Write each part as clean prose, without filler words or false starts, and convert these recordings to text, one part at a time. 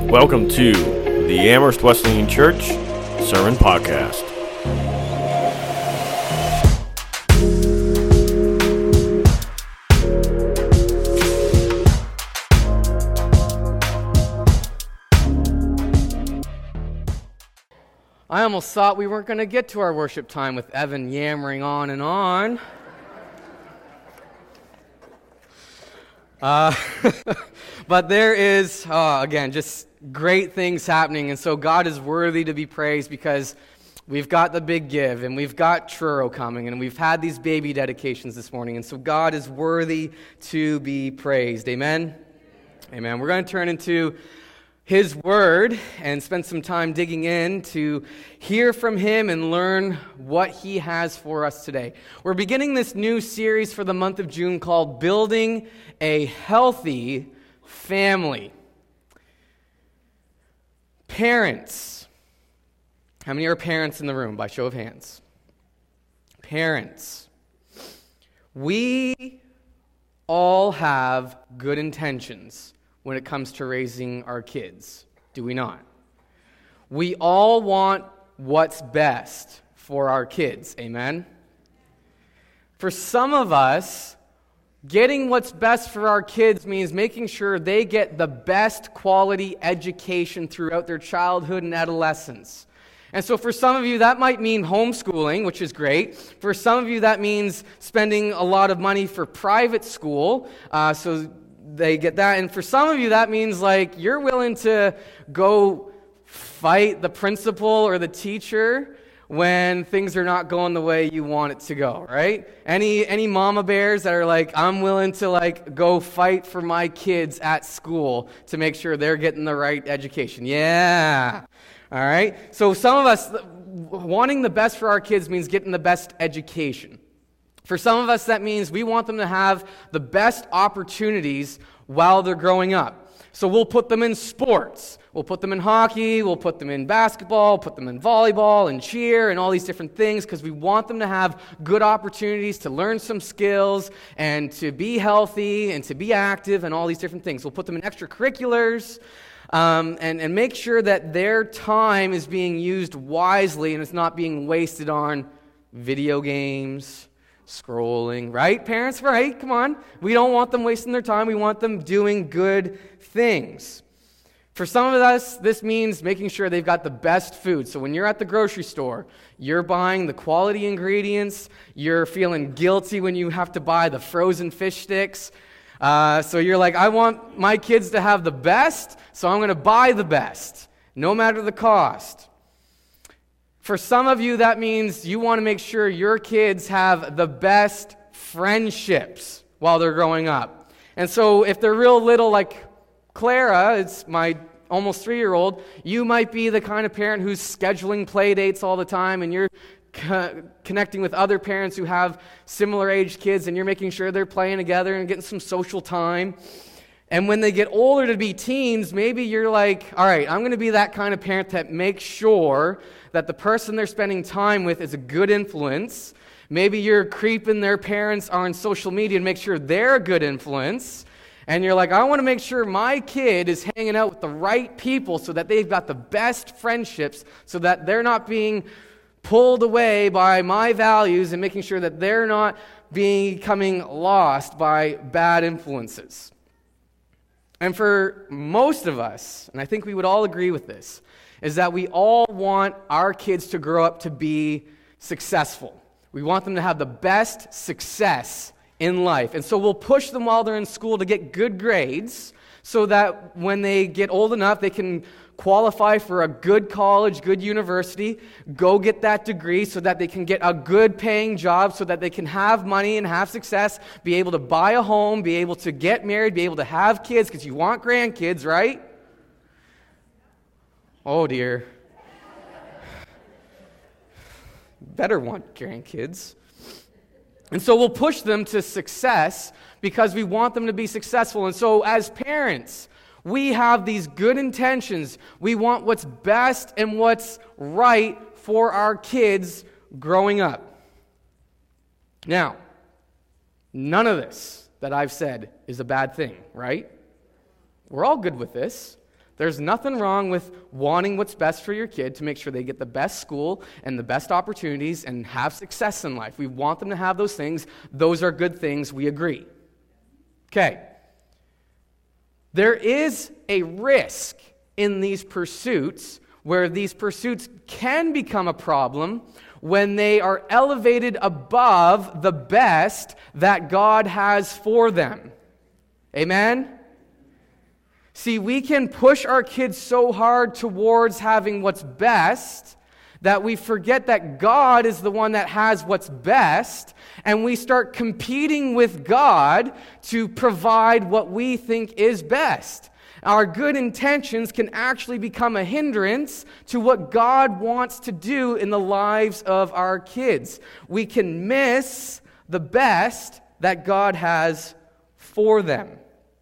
Welcome to the Amherst Wesleyan Church Sermon Podcast. I almost thought we weren't going to get to our worship time with Evan yammering on and on. But there is, again, just great things happening. And so God is worthy to be praised because we've got the big give and we've got Truro coming and we've had these baby dedications this morning. And so God is worthy to be praised. Amen? Amen. We're going to turn into His Word and spend some time digging in to hear from Him and learn what He has for us today. We're beginning this new series for the month of June called Building a Healthy Family. Parents. How many are parents in the room by show of hands? Parents. We all have good intentions when it comes to raising our kids, do we not? We all want what's best for our kids, amen? For some of us, getting what's best for our kids means making sure they get the best quality education throughout their childhood and adolescence. And so for some of you, that might mean homeschooling, which is great. For some of you, that means spending a lot of money for private school, so they get that. And for some of you, that means like you're willing to go fight the principal or the teacher when things are not going the way you want it to go, right? Any mama bears that are like, I'm willing to like go fight for my kids at school to make sure they're getting the right education. Yeah. All right. So some of us, wanting the best for our kids means getting the best education. For some of us, that means we want them to have the best opportunities while they're growing up. So we'll put them in sports. We'll put them in hockey. We'll put them in basketball. Put them in volleyball and cheer and all these different things because we want them to have good opportunities to learn some skills and to be healthy and to be active and all these different things. We'll put them in extracurriculars and make sure that their time is being used wisely and it's not being wasted on video games, scrolling, right, parents? Right? Come on. We don't want them wasting their time. We want them doing good things. For some of us, this means making sure they've got the best food. So when you're at the grocery store, you're buying the quality ingredients. You're feeling guilty when you have to buy the frozen fish sticks. So you're like, I want my kids to have the best, so I'm going to buy the best, no matter the cost. For some of you, that means you want to make sure your kids have the best friendships while they're growing up. And so if they're real little, like Clara, it's my almost 3-year-old, you might be the kind of parent who's scheduling play dates all the time, and you're connecting with other parents who have similar age kids, and you're making sure they're playing together and getting some social time. And when they get older to be teens, maybe you're like, all right, I'm going to be that kind of parent that makes sure that the person they're spending time with is a good influence. Maybe you're creeping their parents on social media to make sure they're a good influence. And you're like, I want to make sure my kid is hanging out with the right people so that they've got the best friendships so that they're not being pulled away by my values and making sure that they're not becoming lost by bad influences. And for most of us, and I think we would all agree with this, is that we all want our kids to grow up to be successful. We want them to have the best success in life. And so we'll push them while they're in school to get good grades so that when they get old enough, they can qualify for a good college, good university, go get that degree so that they can get a good paying job so that they can have money and have success, be able to buy a home, be able to get married, be able to have kids because you want grandkids, right? Oh dear. Better want grandkids. And so we'll push them to success because we want them to be successful. And so as parents, we have these good intentions. We want what's best and what's right for our kids growing up. Now, none of this that I've said is a bad thing, right? We're all good with this. There's nothing wrong with wanting what's best for your kid to make sure they get the best school and the best opportunities and have success in life. We want them to have those things. Those are good things. We agree. Okay. There is a risk in these pursuits where these pursuits can become a problem when they are elevated above the best that God has for them. Amen? See, we can push our kids so hard towards having what's best that we forget that God is the one that has what's best, and we start competing with God to provide what we think is best. Our good intentions can actually become a hindrance to what God wants to do in the lives of our kids. We can miss the best that God has for them.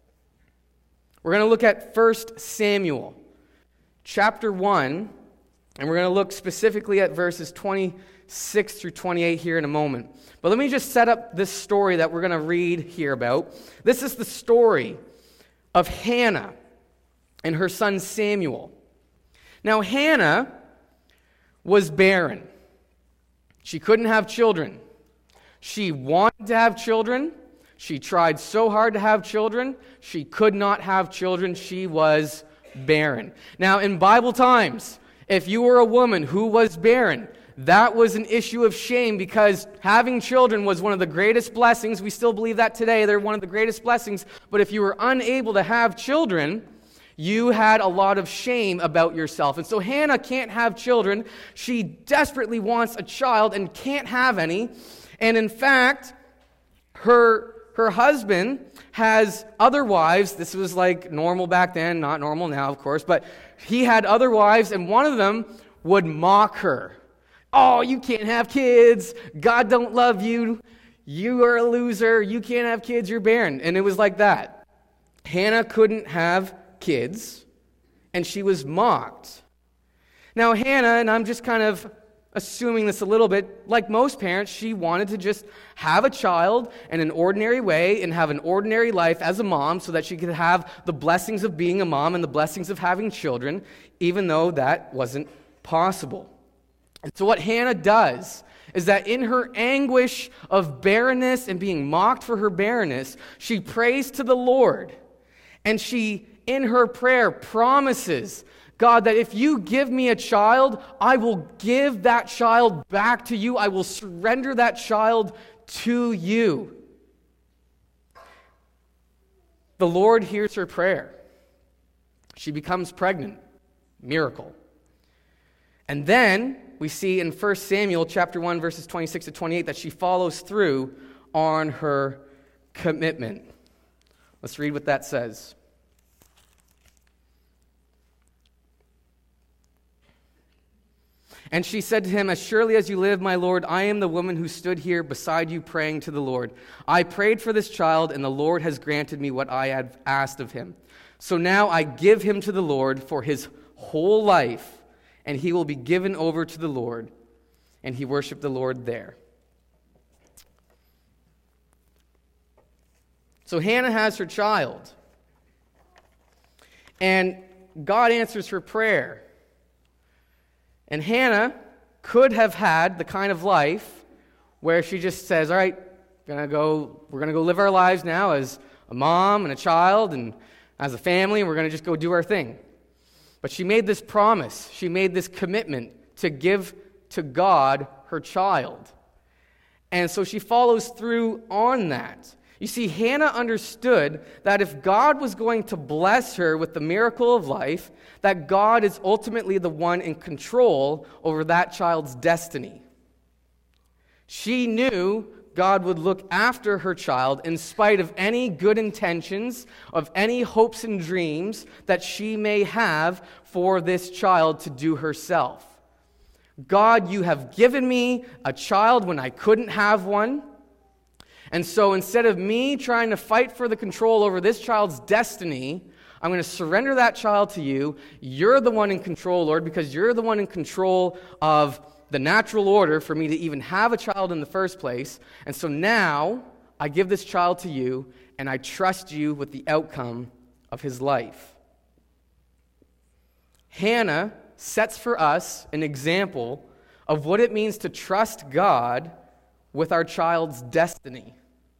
We're going to look at 1 Samuel, chapter 1, and we're going to look specifically at verses 26 through 28 here in a moment. But let me just set up this story that we're going to read here about. This is the story of Hannah and her son Samuel. Now, Hannah was barren. She couldn't have children. She wanted to have children. She tried so hard to have children. She could not have children. She was barren. Now, in Bible times, if you were a woman who was barren, that was an issue of shame because having children was one of the greatest blessings. We still believe that today. They're one of the greatest blessings. But if you were unable to have children, you had a lot of shame about yourself. And so Hannah can't have children. She desperately wants a child and can't have any. And in fact, her husband has other wives. This was like normal back then, not normal now, of course, but he had other wives, and one of them would mock her. Oh, you can't have kids. God don't love you. You are a loser. You can't have kids. You're barren. And it was like that. Hannah couldn't have kids, and she was mocked. Now, Hannah, and I'm just kind of assuming this a little bit, like most parents, she wanted to just have a child in an ordinary way and have an ordinary life as a mom so that she could have the blessings of being a mom and the blessings of having children, even though that wasn't possible. And so what Hannah does is that in her anguish of barrenness and being mocked for her barrenness, she prays to the Lord, and she, in her prayer, promises God, that if you give me a child, I will give that child back to you. I will surrender that child to you. The Lord hears her prayer. She becomes pregnant. Miracle. And then we see in 1 Samuel chapter 1, verses 26 to 28, that she follows through on her commitment. Let's read what that says. And she said to him, "As surely as you live, my Lord, I am the woman who stood here beside you praying to the Lord. I prayed for this child, and the Lord has granted me what I had asked of him. So now I give him to the Lord for his whole life, and he will be given over to the Lord." And he worshiped the Lord there. So Hannah has her child, and God answers her prayer. And Hannah could have had the kind of life where she just says, all right, we're going to go live our lives now as a mom and a child and as a family, and we're going to just go do our thing. But she made this promise. She made this commitment to give to God her child. And so she follows through on that. You see, Hannah understood that if God was going to bless her with the miracle of life, that God is ultimately the one in control over that child's destiny. She knew God would look after her child in spite of any good intentions, of any hopes and dreams that she may have for this child to do herself. God, you have given me a child when I couldn't have one. And so instead of me trying to fight for the control over this child's destiny, I'm going to surrender that child to you. You're the one in control, Lord, because you're the one in control of the natural order for me to even have a child in the first place. And so now I give this child to you, and I trust you with the outcome of his life. Hannah sets for us an example of what it means to trust God with our child's destiny.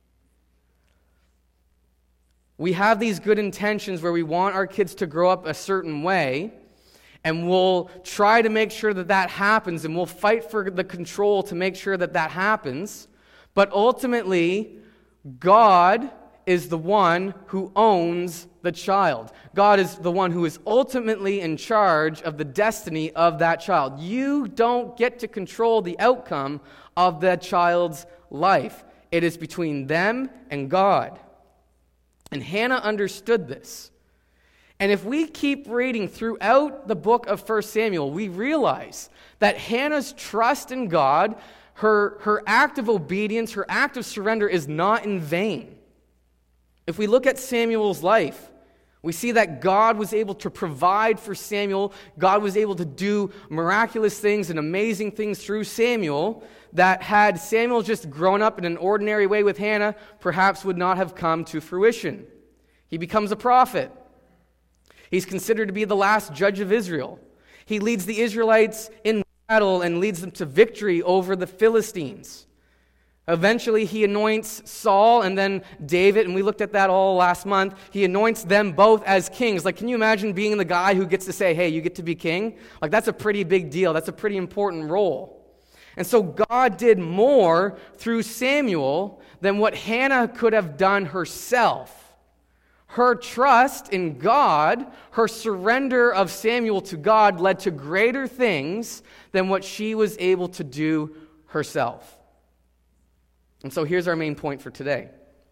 We have these good intentions where we want our kids to grow up a certain way, and we'll try to make sure that that happens, and we'll fight for the control to make sure that that happens. But ultimately, God is the one who owns the child. God is the one who is ultimately in charge of the destiny of that child. You don't get to control the outcome of that child's life. It is between them and God. And Hannah understood this. And if we keep reading throughout the book of 1 Samuel, we realize that Hannah's trust in God, her act of obedience, her act of surrender is not in vain. If we look at Samuel's life, we see that God was able to provide for Samuel. God was able to do miraculous things and amazing things through Samuel that had Samuel just grown up in an ordinary way with Hannah, perhaps would not have come to fruition. He becomes a prophet. He's considered to be the last judge of Israel. He leads the Israelites in battle and leads them to victory over the Philistines. Eventually, he anoints Saul and then David, and we looked at that all last month. He anoints them both as kings. Like, can you imagine being the guy who gets to say, hey, you get to be king? Like, that's a pretty big deal. That's a pretty important role. And so God did more through Samuel than what Hannah could have done herself. Her trust in God, her surrender of Samuel to God led to greater things than what she was able to do herself. And so here's our main point for today.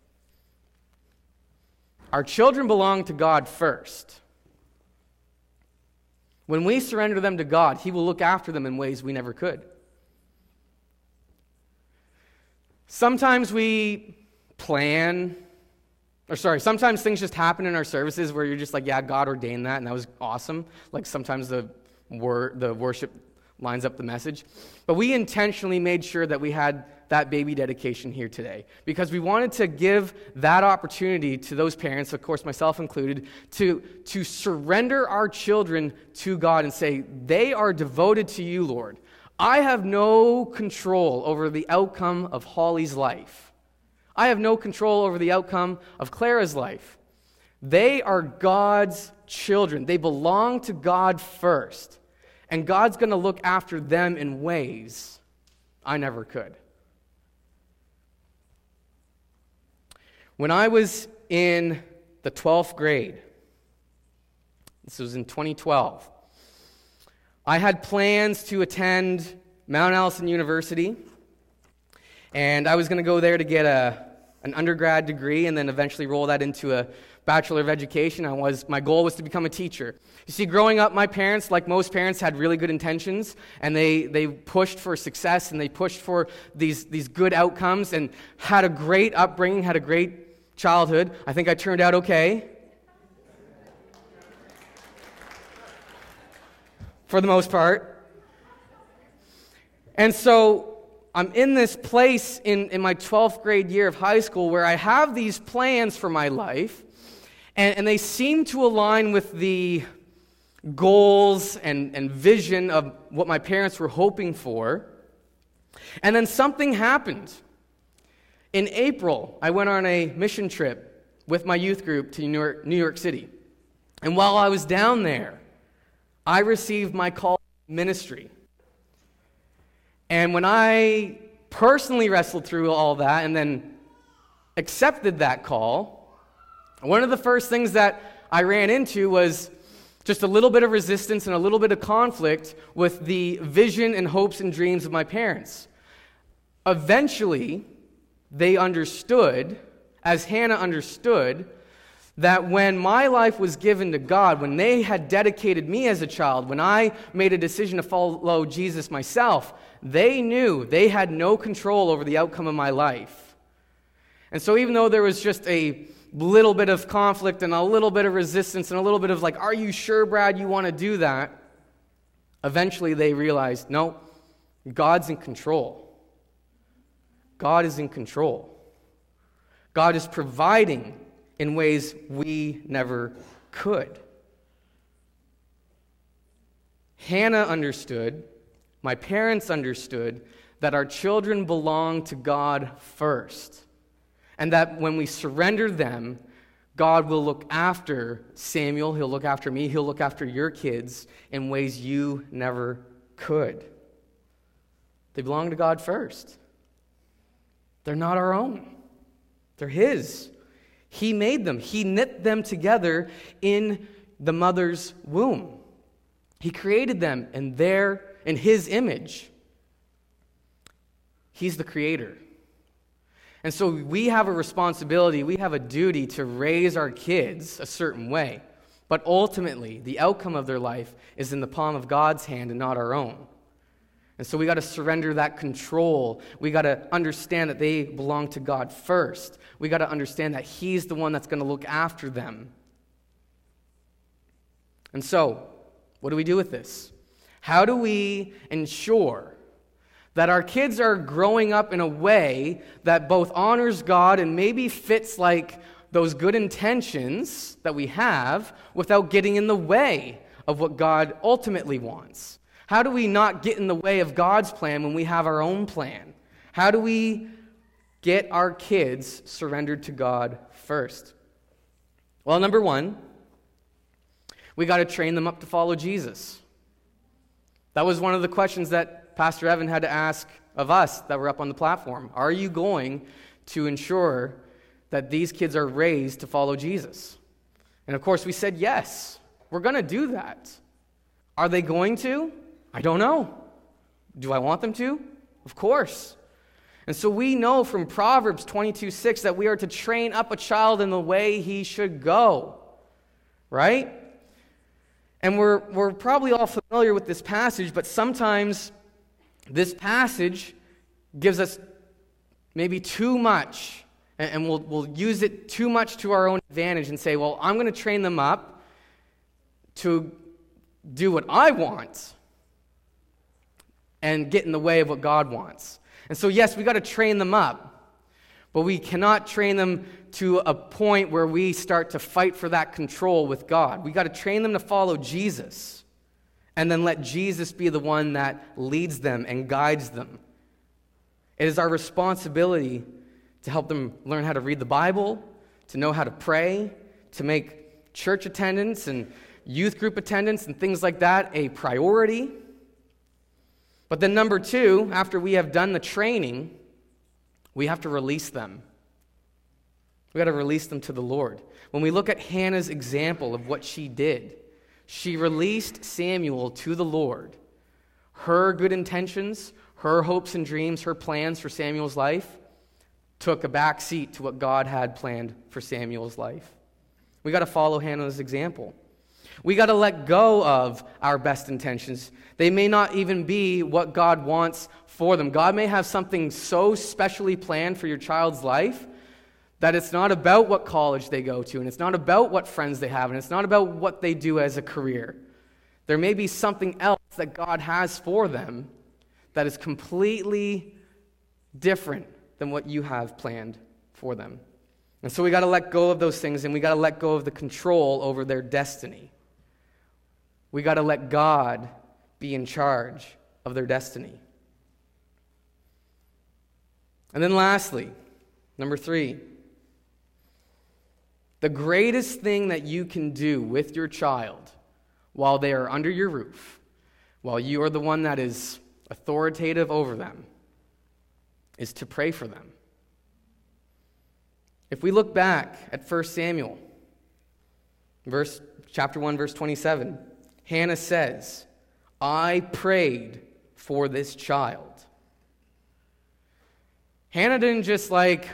Our children belong to God first. When we surrender them to God, He will look after them in ways we never could. Sometimes sometimes things just happen in our services where you're just like, yeah, God ordained that, and that was awesome. Like sometimes the worship lines up the message. But we intentionally made sure that we had that baby dedication here today because we wanted to give that opportunity to those parents, of course myself included, to surrender our children to God and say, they are devoted to you, Lord. I have no control over the outcome of Holly's life. I have no control over the outcome of Clara's life. They are God's children. They belong to God first. And God's going to look after them in ways I never could. When I was in the 12th grade, this was in 2012, I had plans to attend Mount Allison University, and I was going to go there to get an undergrad degree and then eventually roll that into a Bachelor of Education. My goal was to become a teacher. You see, growing up, my parents, like most parents, had really good intentions, and they pushed for success, and they pushed for these good outcomes, and had a great upbringing, had a great childhood. I think I turned out okay, for the most part. And so I'm in this place in my 12th grade year of high school where I have these plans for my life, and they seem to align with the goals and vision of what my parents were hoping for. And then something happened. In April, I went on a mission trip with my youth group to New York City. And while I was down there, I received my call to ministry. And when I personally wrestled through all that and then accepted that call, one of the first things that I ran into was just a little bit of resistance and a little bit of conflict with the vision and hopes and dreams of my parents. Eventually, they understood, as Hannah understood, that when my life was given to God, when they had dedicated me as a child, when I made a decision to follow Jesus myself, they knew they had no control over the outcome of my life. And so even though there was just a little bit of conflict and a little bit of resistance and a little bit of like, are you sure, Brad, you want to do that? Eventually they realized, no, God's in control. God is in control. God is providing in ways we never could. Hannah understood, my parents understood, that our children belong to God first. And that when we surrender them, God will look after Samuel, he'll look after me, he'll look after your kids in ways you never could. They belong to God first. They're not our own. They're his. He made them. He knit them together in the mother's womb. He created them in his image. He's the creator. And so we have a responsibility, we have a duty to raise our kids a certain way. But ultimately, the outcome of their life is in the palm of God's hand and not our own. And so we got to surrender that control. We got to understand that they belong to God first. We got to understand that he's the one that's going to look after them. And so, what do we do with this? How do we ensure that our kids are growing up in a way that both honors God and maybe fits like those good intentions that we have without getting in the way of what God ultimately wants? How do we not get in the way of God's plan when we have our own plan? How do we get our kids surrendered to God first? Well, number one, we got to train them up to follow Jesus. That was one of the questions that Pastor Evan had to ask of us that were up on the platform. Are you going to ensure that these kids are raised to follow Jesus? And of course we said yes. We're going to do that. Are they going to? I don't know. Do I want them to? Of course. And so we know from Proverbs 22:6 that we are to train up a child in the way he should go. Right? And we're probably all familiar with this passage, but sometimes this passage gives us maybe too much, and we'll use it too much to our own advantage and say, well, I'm going to train them up to do what I want and get in the way of what God wants. And so, yes, we got to train them up, but we cannot train them to a point where we start to fight for that control with God. We got to train them to follow Jesus, and then let Jesus be the one that leads them and guides them. It is our responsibility to help them learn how to read the Bible, to know how to pray, to make church attendance and youth group attendance and things like that a priority. But then number two, after we have done the training, we have to release them. We got to release them to the Lord. When we look at Hannah's example of what she did, she released Samuel to the Lord. Her good intentions, her hopes and dreams, her plans for Samuel's life took a back seat to what God had planned for Samuel's life. We got to follow Hannah's example. We got to let go of our best intentions. They may not even be what God wants for them. God may have something so specially planned for your child's life that it's not about what college they go to, and it's not about what friends they have, and it's not about what they do as a career. There may be something else that God has for them that is completely different than what you have planned for them. And so we got to let go of those things, and we got to let go of the control over their destiny. We got to let God be in charge of their destiny. And then lastly, number 3, the greatest thing that you can do with your child while they are under your roof, while you are the one that is authoritative over them, is to pray for them. If we look back at 1 Samuel, chapter 1, verse 27, Hannah says, I prayed for this child. Hannah didn't just like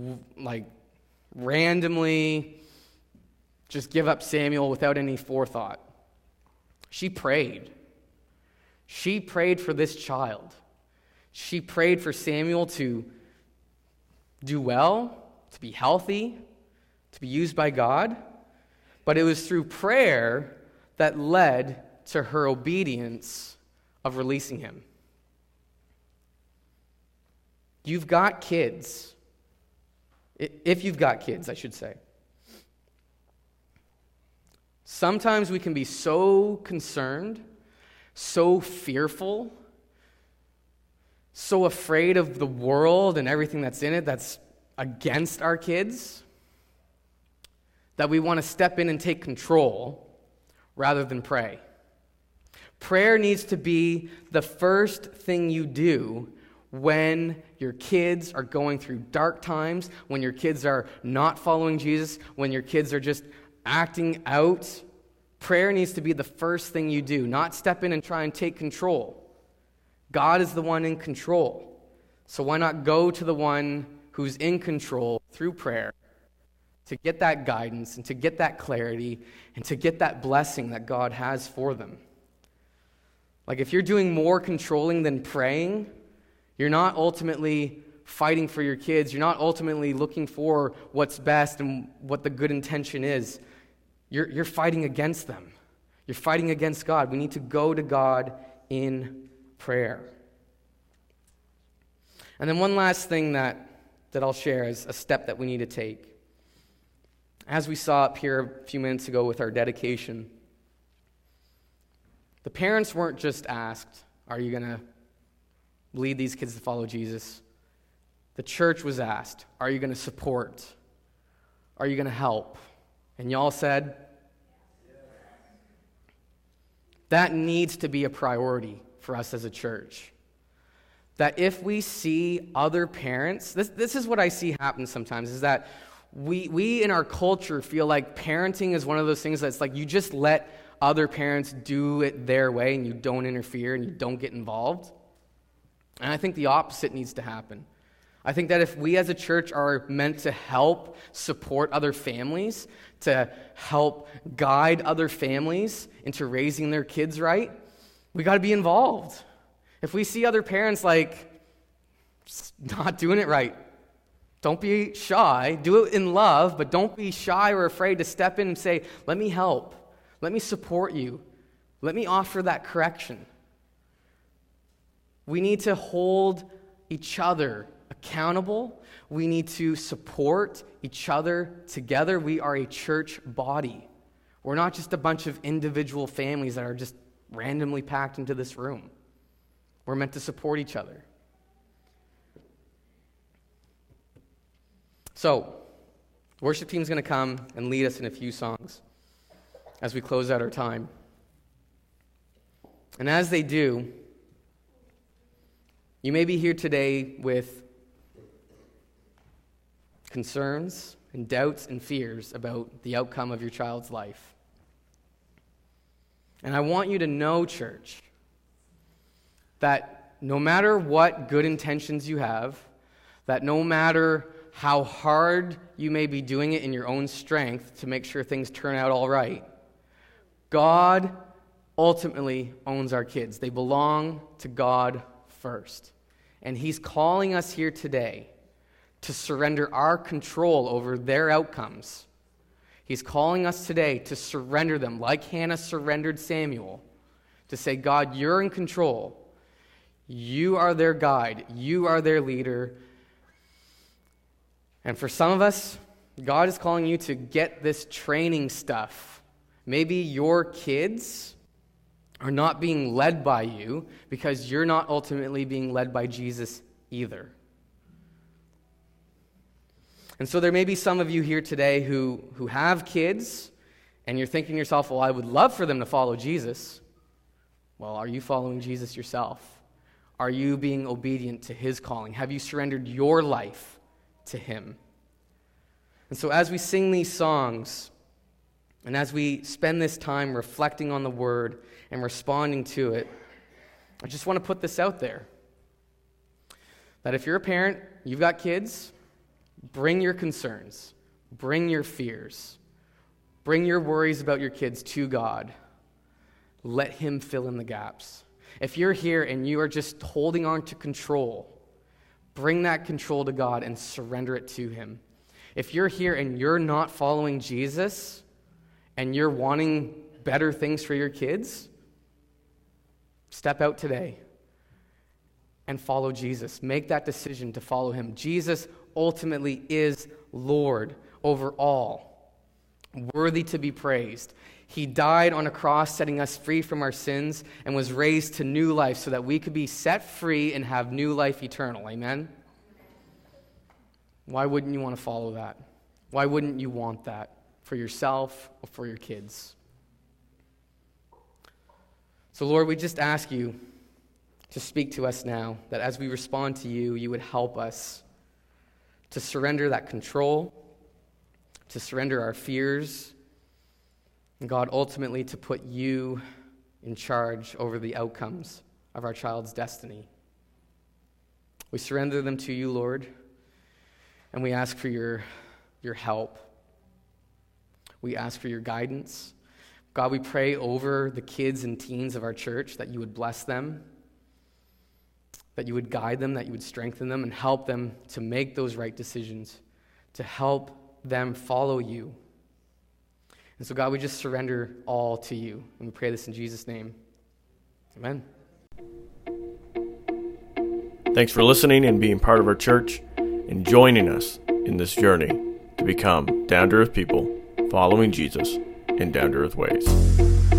randomly just give up Samuel without any forethought. She prayed. She prayed for this child. She prayed for Samuel to do well, to be healthy, to be used by God. But it was through prayer that led to her obedience of releasing him. You've got kids. If you've got kids, I should say. Sometimes we can be so concerned, so fearful, so afraid of the world and everything that's in it that's against our kids, that we want to step in and take control rather than pray. Prayer needs to be the first thing you do when your kids are going through dark times, when your kids are not following Jesus, when your kids are just acting out. Prayer needs to be the first thing you do, not step in and try and take control. God is the one in control. So why not go to the one who's in control through prayer to get that guidance and to get that clarity and to get that blessing that God has for them? Like, if you're doing more controlling than praying, you're not ultimately fighting for your kids. You're not ultimately looking for what's best and what the good intention is. You're fighting against them. You're fighting against God. We need to go to God in prayer. And then one last thing that I'll share is a step that we need to take. As we saw up here a few minutes ago with our dedication, the parents weren't just asked, are you going to lead these kids to follow Jesus? The church was asked, are you going to support? Are you going to help? And y'all said, that needs to be a priority for us as a church. That if we see other parents, this is what I see happen sometimes, is that we in our culture feel like parenting is one of those things that's like you just let other parents do it their way and you don't interfere and you don't get involved. And I think the opposite needs to happen. I think that if we as a church are meant to help support other families, to help guide other families into raising their kids right, we got to be involved. If we see other parents like not doing it right, don't be shy. Do it in love, but don't be shy or afraid to step in and say, let me help. Let me support you. Let me offer that correction. We need to hold each other accountable. We need to support each other together. We are a church body. We're not just a bunch of individual families that are just randomly packed into this room. We're meant to support each other. So, worship team's going to come and lead us in a few songs as we close out our time. And as they do, you may be here today with concerns and doubts and fears about the outcome of your child's life. And I want you to know, church, that no matter what good intentions you have, that no matter how hard you may be doing it in your own strength to make sure things turn out all right, God ultimately owns our kids. They belong to God first. And He's calling us here today to surrender our control over their outcomes. He's calling us today to surrender them, like Hannah surrendered Samuel, to say, God, you're in control. You are their guide. You are their leader. And for some of us, God is calling you to get this training stuff. Maybe your kids are not being led by you because you're not ultimately being led by Jesus either. And so there may be some of you here today who have kids, and you're thinking to yourself, well, I would love for them to follow Jesus. Well, are you following Jesus yourself? Are you being obedient to His calling? Have you surrendered your life to Him? And so as we sing these songs, and as we spend this time reflecting on the Word and responding to it, I just want to put this out there. That if you're a parent, you've got kids, bring your concerns, bring your fears, bring your worries about your kids to God. Let Him fill in the gaps. If you're here and you are just holding on to control, bring that control to God and surrender it to Him. If you're here and you're not following Jesus and you're wanting better things for your kids, step out today and follow Jesus. Make that decision to follow Him. Jesus ultimately is Lord over all. worthy to be praised. He died on a cross, setting us free from our sins, and was raised to new life so that we could be set free and have new life eternal. Amen? Why wouldn't you want to follow that? Why wouldn't you want that for yourself or for your kids? So, Lord, we just ask you to speak to us now, that as we respond to you, you would help us to surrender that control, to surrender our fears, and God, ultimately to put you in charge over the outcomes of our child's destiny. We surrender them to you, Lord, and we ask for your help. We ask for your guidance. God, we pray over the kids and teens of our church that you would bless them, that you would guide them, that you would strengthen them, and help them to make those right decisions, to help them follow you. And so, God, we just surrender all to you. And we pray this in Jesus' name. Amen. Thanks for listening and being part of our church and joining us in this journey to become down-to-earth people following Jesus in down-to-earth ways.